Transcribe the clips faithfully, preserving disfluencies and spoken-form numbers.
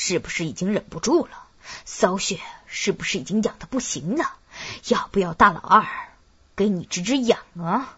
是不是已经忍不住了？骚穴是不是已经痒得不行了？要不要大老二给你止止痒啊？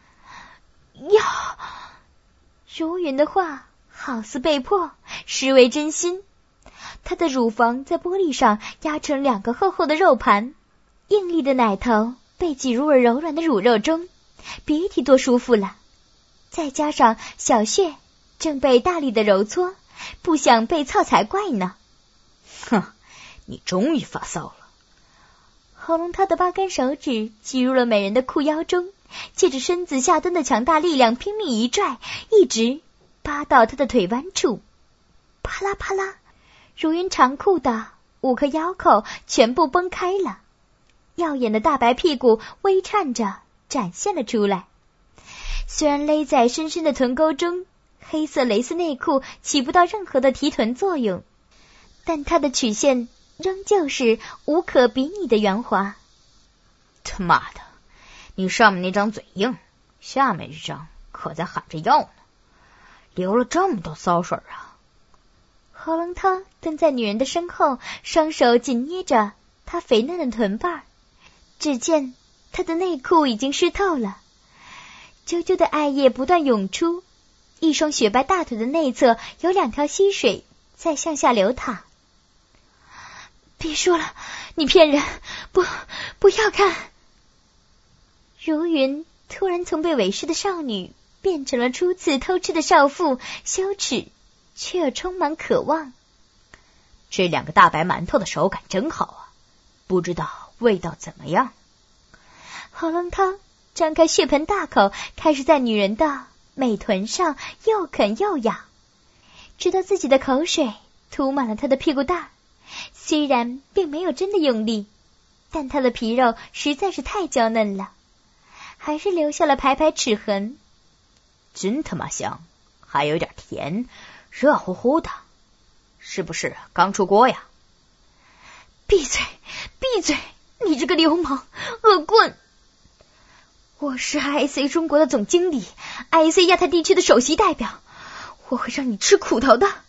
要。如云的话好似被迫，实为真心。她的乳房在玻璃上压成两个厚厚的肉盘，硬粒的奶头被挤入了柔软的乳肉中，别提多舒服了。再加上小穴正被大力的揉搓，不想被操才怪呢。 哼，你终于发骚了。 喉咙他的八根手指挤入了美人的裤腰中，借着身子下蹲的强大力量拼命一拽，一直扒到她的腿弯处。啪啦啪啦，如云长裤的五个腰扣全部崩开了，耀眼的大白屁股微颤着展现了出来。虽然勒在深深的臀沟中，黑色蕾丝内裤起不到任何的提臀作用，但它的曲线仍旧是无可比拟的圆滑。 他妈的，你上面那张嘴硬，下面这张可在喊着要呢，流了这么多骚水啊！ 喉咙汤蹲在女人的身后，双手紧捏着她肥嫩的臀瓣，只见她的内裤已经湿透了，啾啾的艾叶不断涌出，一双雪白大腿的内侧有两条溪水在向下流淌。别说了，你骗人，不，不要看。如云突然从被猥亵的少女变成了初次偷吃的少妇，羞耻却又充满渴望。 这两个大白馒头的手感真好啊，不知道味道怎么样。 喉咙汤张开血盆大口，开始在女人的美臀上又啃又咬，直到自己的口水涂满了她的屁股蛋。虽然并没有真的用力，但她的皮肉实在是太娇嫩了，还是留下了排排齿痕。 真他妈香，还有点甜，热乎乎的，是不是刚出锅呀？ 闭嘴，闭嘴，你这个流氓恶棍！我是 I S A 中国的总经理， I S A 亚太地区的首席代表，我会让你吃苦头的。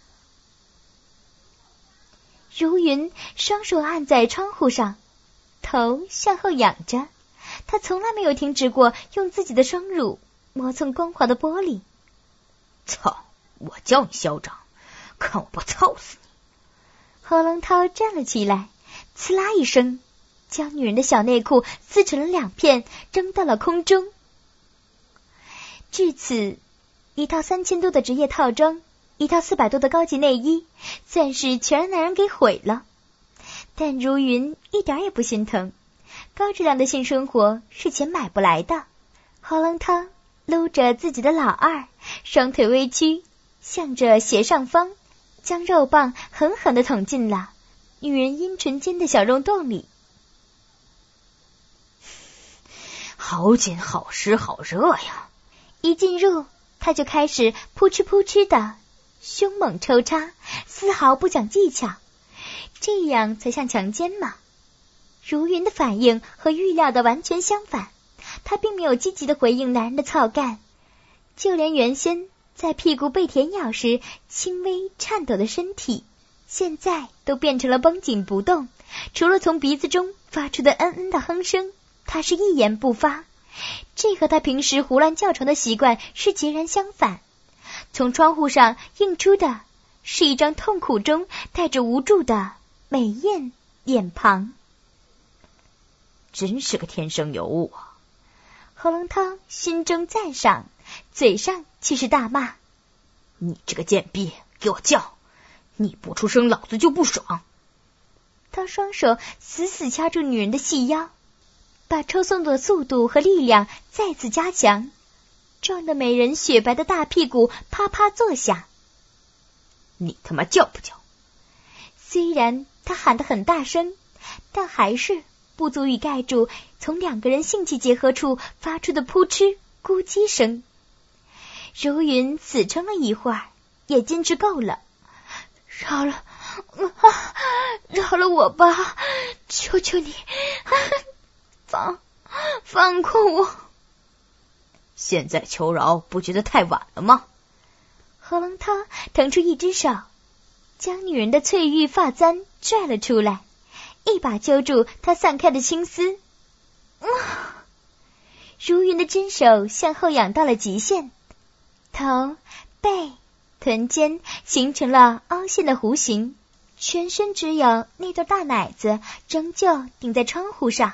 如云双手按在窗户上，头向后仰着，她从来没有停止过用自己的双乳磨蹭光滑的玻璃。 操，我叫你嚣张，看我不操死你！ 何龙涛站了起来，呲啦一声将女人的小内裤撕成了两片，扔到了空中。至此，一套三千多的职业套装，一套四百多的高级内衣，算是全让男人给毁了。但如云一点也不心疼，高质量的性生活是钱买不来的。喉咙汤搂着自己的老二，双腿微曲，向着斜上方，将肉棒狠狠地捅进了女人阴唇间的小肉洞里。 好紧好湿好热呀！ 一进入，他就开始扑哧扑哧的凶猛抽插，丝毫不讲技巧，这样才像强奸嘛。如云的反应和预料的完全相反，他并没有积极的回应男人的操干，就连原先在屁股被舔咬时轻微颤抖的身体，现在都变成了绷紧不动，除了从鼻子中发出的嗯嗯的哼声，他是一言不发。这和他平时胡乱叫床的习惯是截然相反。从窗户上映出的是一张痛苦中带着无助的美艳脸庞。 真是个天生尤物啊！ 喉咙汤心中赞赏，嘴上却是大骂： 你这个贱婢，给我叫！你不出声，老子就不爽！ 他双手死死掐住女人的细腰，把抽送的速度和力量再次加强，撞得美人雪白的大屁股啪啪作响。 你他妈叫不叫？ 虽然他喊得很大声，但还是不足以盖住从两个人性器结合处发出的扑哧咕叽声。如云死撑了一会儿，也坚持够了，饶了、啊、饶了我吧，求求你，啊、放放过我！ 现在求饶不觉得太晚了吗？ 何龙涛腾出一只手， 将女人的翠玉发簪拽了出来，一把揪住她散开的青丝。啊！如云的针手向后仰到了极限，头、背、臀间形成了凹陷的弧形，全身只有那对大奶子仍旧顶在窗户上。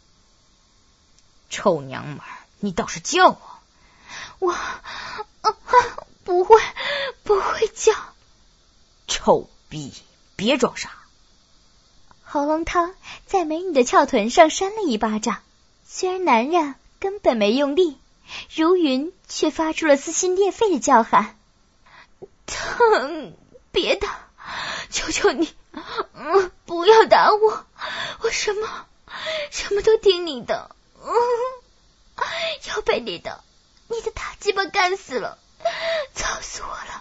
臭娘们儿，你倒是叫我！ 我、啊啊、不会，不会叫。 臭逼，别装傻！ 喉咙涛在美女的翘臀上扇了一巴掌，虽然男人根本没用力，如云却发出了撕心裂肺的叫喊：疼！别打，求求你，嗯，不要打我，我什么什么都听你的，嗯，要被你的你的大鸡巴干死了，操死我了，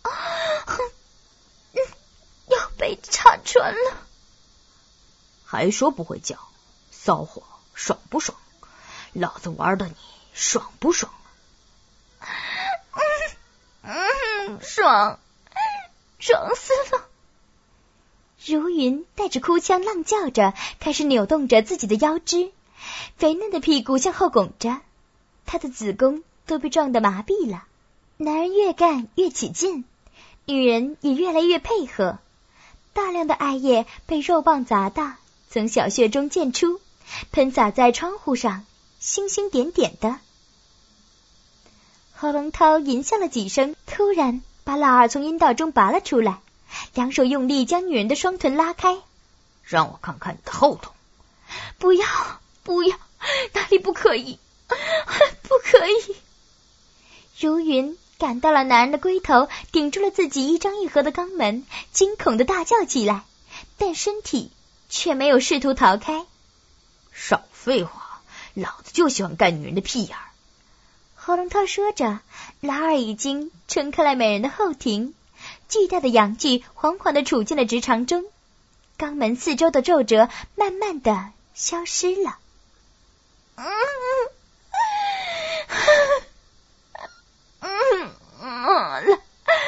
嗯，要被插穿了。 还说不会叫，骚货，爽不爽？老子玩的你爽不爽？ 嗯嗯，爽，爽死了！如云带着哭腔浪叫着，开始扭动着自己的腰肢，肥嫩的屁股向后拱着，她的子宫都被撞得麻痹了。男人越干越起劲，女人也越来越配合，大量的艾叶被肉棒砸的从小穴中溅出，喷洒在窗户上，星星点点的。喉咙涛吟笑了几声，突然把老二从阴道中拔了出来，两手用力将女人的双臀拉开。 让我看看你的后头。 不要，不要，哪里不可以，不可以。如云感到了男人的龟头顶住了自己一张一合的肛门，惊恐的大叫起来，但身体却没有试图逃开。 少废话，老子就喜欢干女人的屁眼儿。 喉咙涛说着，老二已经撑开了美人的后庭，巨大的阳具缓缓地杵进了直肠中，肛门四周的皱褶慢慢地消失了。嗯嗯嗯，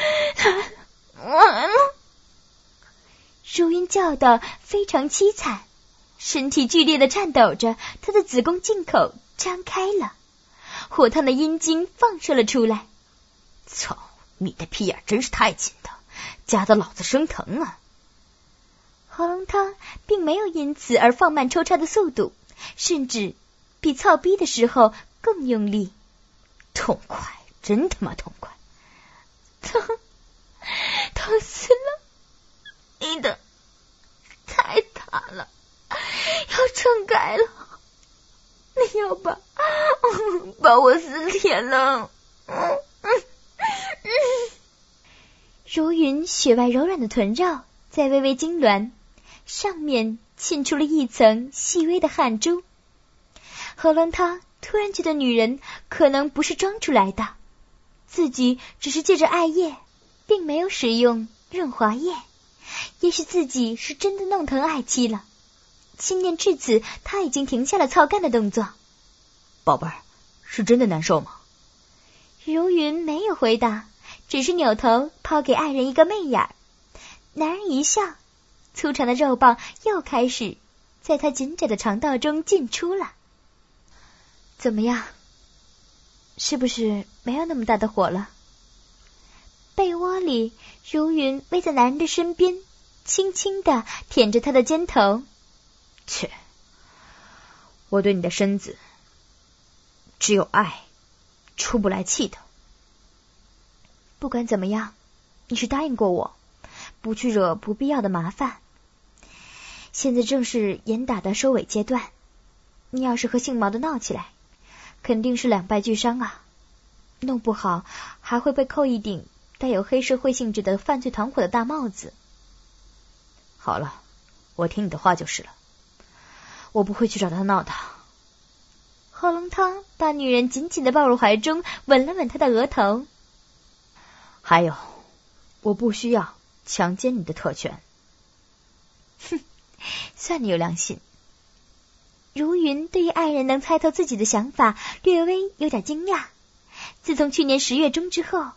完了！如云叫得非常凄惨，身体剧烈的颤抖着，她的子宫进口张开了，火烫的阴茎放射了出来。 操，你的屁眼真是太紧的，夹得老子生疼啊！ 喉咙涛并没有因此而放慢抽插的速度，甚至比操逼的时候更用力。 痛快，真他妈痛快！ 疼，疼死了！你的太大了，要撑开了，你要把把我撕裂了。嗯嗯嗯。如云雪白柔软的臀肉在微微痉挛，上面沁出了一层细微的汗珠。喉咙涛突然觉得女人可能不是装出来的，自己只是借着艾叶，并没有使用润滑液，也许自己是真的弄疼爱妻了。心念至此，他已经停下了操干的动作。 宝贝儿，是真的难受吗？ 如云没有回答，只是扭头抛给爱人一个媚眼。男人一笑，粗长的肉棒又开始在他紧窄的肠道中进出了。怎么样？是不是没有那么大的火了？被窝里，如云偎在男人的身边，轻轻地舔着他的肩头。 切，我对你的身子只有爱，出不来气的。 不管怎么样，你是答应过我，不去惹不必要的麻烦。现在正是严打的收尾阶段，你要是和姓毛的闹起来，肯定是两败俱伤啊，弄不好还会被扣一顶带有黑社会性质的犯罪团伙的大帽子。 好了，我听你的话就是了，我不会去找他闹的。 喉咙涛把女人紧紧地抱入怀中，吻了吻她的额头。 还有，我不需要强奸你的特权。 哼，算你有良心。如云对于爱人能猜透自己的想法略微有点惊讶。自从去年十月中之后，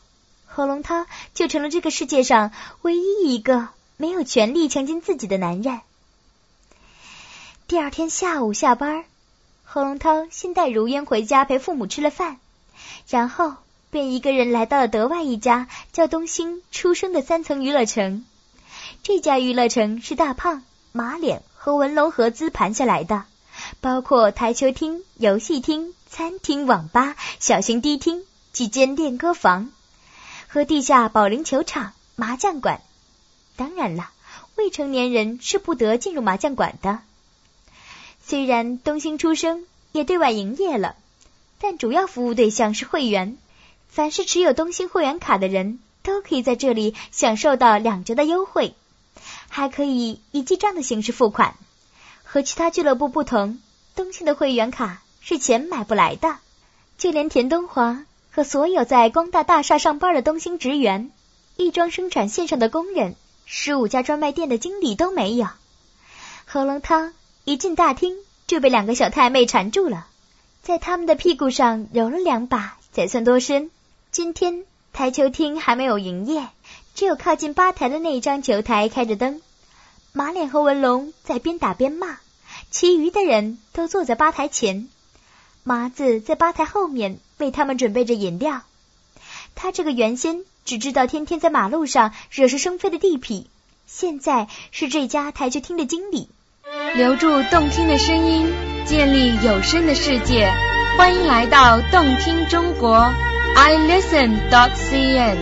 何龙涛就成了这个世界上唯一一个没有权利强奸自己的男人。第二天下午下班，何龙涛先带如烟回家陪父母吃了饭，然后便一个人来到了德外一家叫东兴出生的三层娱乐城。这家娱乐城是大胖、马脸和文龙合资盘下来的，包括台球厅、游戏厅、餐厅、网吧、小型迪厅、几间练歌房和地下保龄球场、麻将馆。当然了，未成年人是不得进入麻将馆的。虽然东兴出生也对外营业了，但主要服务对象是会员，凡是持有东兴会员卡的人都可以在这里享受到两折的优惠，还可以以记账的形式付款。和其他俱乐部不同，东兴的会员卡是钱买不来的，就连田东华和所有在光大大厦上班的东兴职员、亦庄生产线上的工人、十五家专卖店的经理都没有。何龙涛一进大厅就被两个小太妹缠住了，在他们的屁股上揉了两把才算脱身。今天台球厅还没有营业，只有靠近吧台的那一张球台开着灯。马脸和文龙在边打边骂，其余的人都坐在吧台前。麻子在吧台后面为他们准备着饮料。他这个原先只知道天天在马路上惹是生非的地痞，现在是这家台球厅的经理。 留住动听的声音，建立有声的世界，欢迎来到动听中国 i listen dot c n。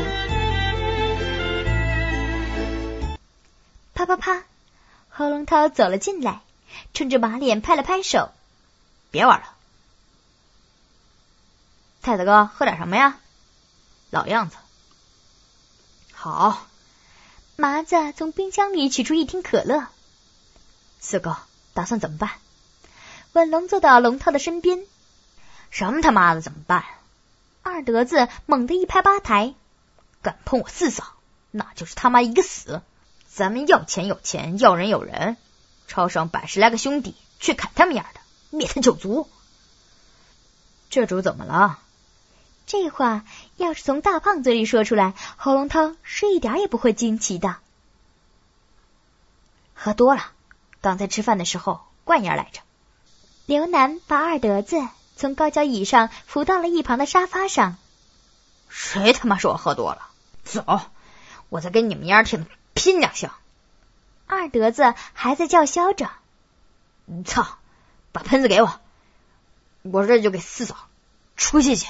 啪啪啪，何龙涛走了进来，冲着马脸拍了拍手， 别玩了。太子哥，喝点什么呀？老样子。好。 麻子从冰箱里取出一听可乐。 四哥，打算怎么办？ 文龙坐到龙涛的身边。 什么他妈的怎么办？ 二德子猛地一拍吧台， 敢碰我四嫂，那就是他妈一个死。咱们要钱有钱，要人有人，超上百十来个兄弟去砍他们样的，灭他九族。这主怎么了？ 这话要是从大胖嘴里说出来，何龙涛是一点也不会惊奇的。 喝多了，刚才吃饭的时候惯样来着。 刘楠把二德子从高脚椅上扶到了一旁的沙发上。 谁他妈说我喝多了？走，我再跟你们丫挺拼两下。 二德子还在叫嚣着。 操，把喷子给我，我这就给四嫂出气去。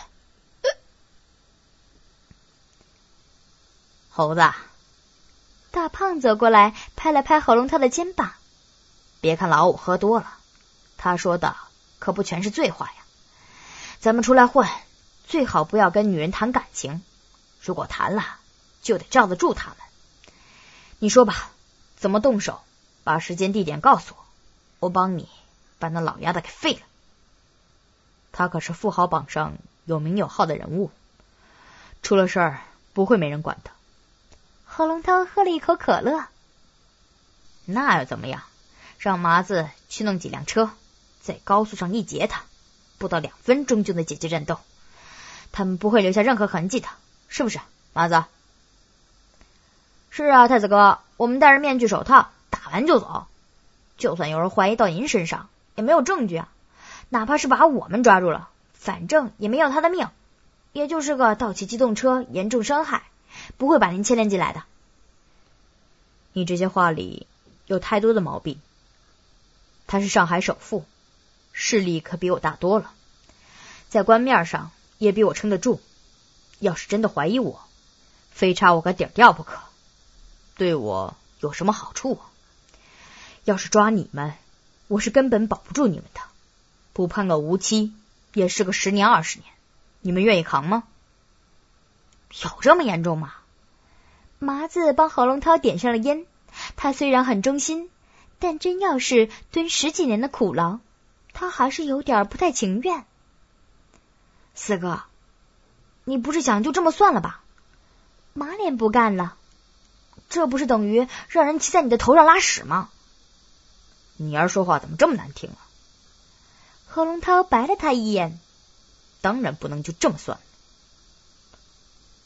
猴子， 大胖走过来拍了拍何龙涛的肩膀。 别看老五喝多了，他说的可不全是醉话呀。咱们出来混，最好不要跟女人谈感情，如果谈了，就得罩得住他们。你说吧，怎么动手？把时间地点告诉我，我帮你把那老丫头给废了。他可是富豪榜上有名有号的人物，出了事儿不会没人管的。 何龙涛喝了一口可乐。 那又怎么样？让麻子去弄几辆车，在高速上一截他，不到两分钟就能解决战斗，他们不会留下任何痕迹的，是不是麻子？是啊，太子哥，我们戴着面具手套，打完就走。就算有人怀疑到您身上，也没有证据啊。哪怕是把我们抓住了，反正也没要他的命，也就是个盗骑机动车严重伤害，不会把您牵连进来的。你这些话里有太多的毛病。他是上海首富，势力可比我大多了，在官面上也比我撑得住。要是真的怀疑我，非差我个底儿掉不可，对我有什么好处啊？要是抓你们，我是根本保不住你们的，不判个无期也是个十年二十年，你们愿意扛吗？有这么严重吗？ 麻子帮何龙涛点上了烟，他虽然很忠心，但真要是蹲十几年的苦牢，他还是有点不太情愿。 四哥，你不是想就这么算了吧？ 马脸不干了。 这不是等于让人骑在你的头上拉屎吗？你儿说话怎么这么难听啊？ 何龙涛白了他一眼。 当然不能就这么算。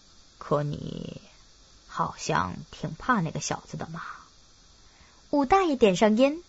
可你好像挺怕那个小子的嘛。 武大爷点上烟。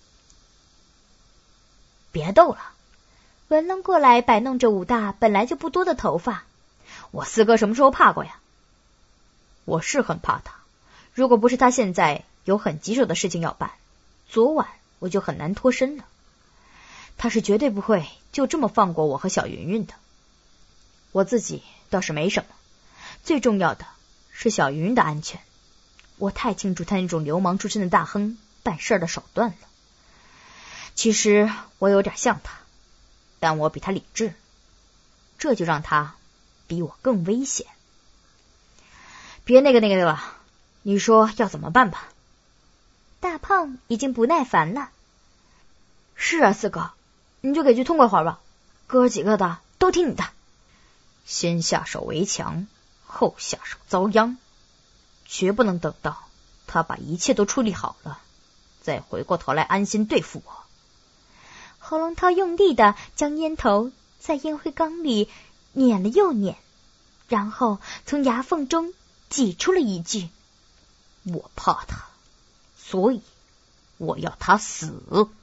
别逗了。 文龙过来摆弄着武大本来就不多的头发。 我四哥什么时候怕过呀？我是很怕他，如果不是他现在有很棘手的事情要办，昨晚我就很难脱身了。他是绝对不会就这么放过我和小云云的。我自己倒是没什么，最重要的是小云云的安全。我太清楚他那种流氓出身的大亨办事的手段了。其实我有点像他，但我比他理智，这就让他比我更危险。别那个那个的了，你说要怎么办吧？ 大胖已经不耐烦了。 是啊，四哥，你就给句痛快话吧，哥几个的都听你的。先下手为强，后下手遭殃，绝不能等到他把一切都处理好了，再回过头来安心对付我。 侯龙涛用力的将烟头在烟灰缸里捻了又捻，然后从牙缝中挤出了一句： 我怕他，所以我要他死。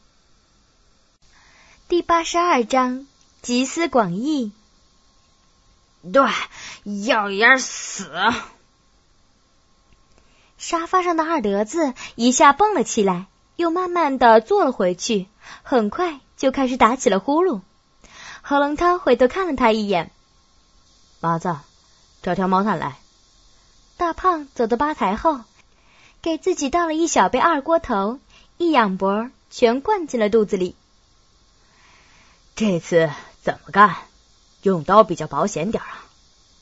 第八十二章集思广益。 对，要也死。 沙发上的二德子一下蹦了起来，又慢慢的坐了回去，很快就开始打起了呼噜。何龙涛回头看了他一眼。 麻子，找条毛毯来。 大胖走到吧台后，给自己倒了一小杯二锅头，一仰脖全灌进了肚子里。 这次怎么干？用刀比较保险点啊。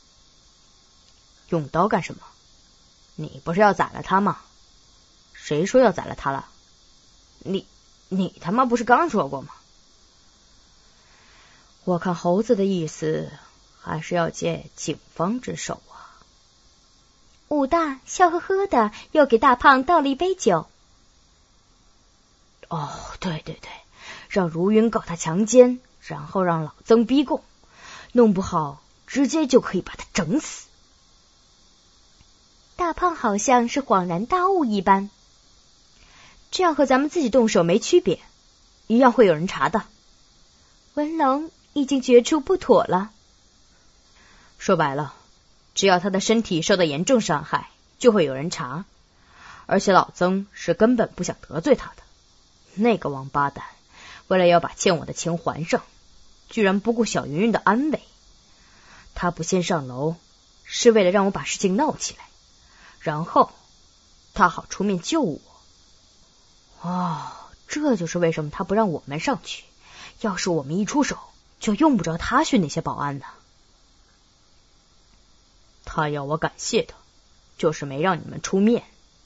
用刀干什么？你不是要宰了他吗？谁说要宰了他了？你你他妈不是刚说过吗？我看猴子的意思还是要借警方之手啊。 武大笑呵呵的又给大胖倒了一杯酒。 哦，对对对，让如云告他强奸，然后让老曾逼供，弄不好直接就可以把他整死。 大胖好像是恍然大悟一般。 这样和咱们自己动手没区别，一样会有人查的。 文龙已经觉出不妥了。 说白了，只要他的身体受到严重伤害，就会有人查。而且老曾是根本不想得罪他的。那个王八蛋，为了要把欠我的钱还上，居然不顾小云云的安危。他不先上楼，是为了让我把事情闹起来，然后他好出面救我。哦，这就是为什么他不让我们上去。要是我们一出手，就用不着他训那些保安的。他要我感谢他，就是没让你们出面。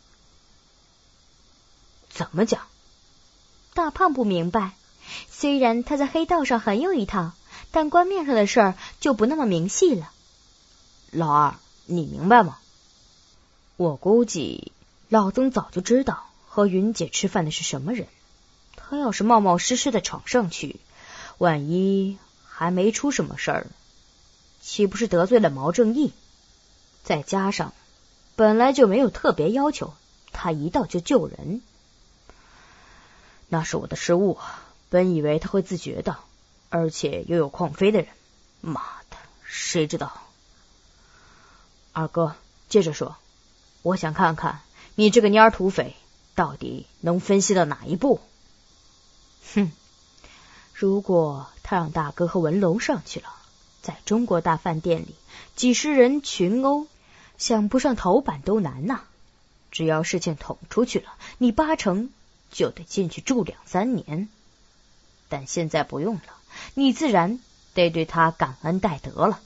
怎么讲？ 大胖不明白，虽然他在黑道上很有一套，但官面上的事儿就不那么明细了。 老二，你明白吗？我估计老曾早就知道和云姐吃饭的是什么人，他要是冒冒失失的闯上去，万一还没出什么事儿，岂不是得罪了毛正义？再加上本来就没有特别要求他一到就救人，那是我的失误啊！本以为他会自觉的，而且又有矿飞的人，妈的，谁知道？二哥，接着说，我想看看你这个蔫儿土匪到底能分析到哪一步。哼，如果他让大哥和文龙上去了，在中国大饭店里几十人群殴，想不上头版都难呐、啊。只要事情捅出去了，你八成就得进去住两三年。但现在不用了，你自然得对他感恩戴德了。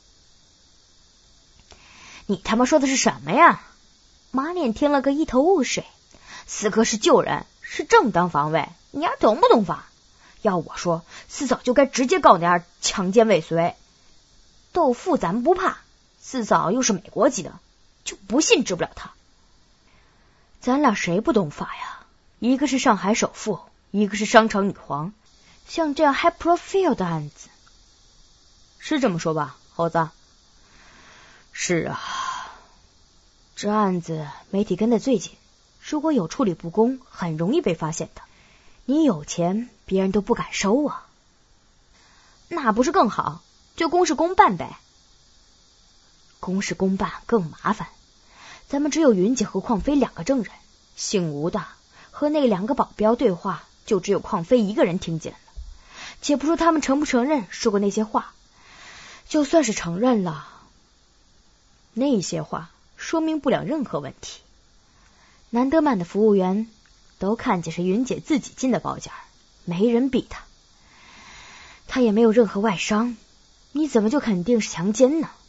你他妈说的是什么呀？马脸听了个一头雾水。四哥是救人，是正当防卫，你丫懂不懂法？要我说，四嫂就该直接告你丫强奸未遂。豆腐咱们不怕，四嫂又是美国籍的，就不信治不了他。咱俩谁不懂法呀？一个是上海首富，一个是商场女皇，像这样 high profile 的案子，是这么说吧，猴子？是啊， 这案子媒体跟得最紧，如果有处理不公，很容易被发现的。你有钱，别人都不敢收啊。那不是更好？就公事公办呗。公事公办更麻烦，咱们只有云姐和邝飞两个证人，姓吴的和那两个保镖对话，就只有邝飞一个人听见了。且不说他们承不承认说过那些话，就算是承认了，那些话说明不了任何问题。南德曼的服务员都看见是云姐自己进的包间，没人逼她，她也没有任何外伤，你怎么就肯定是强奸呢？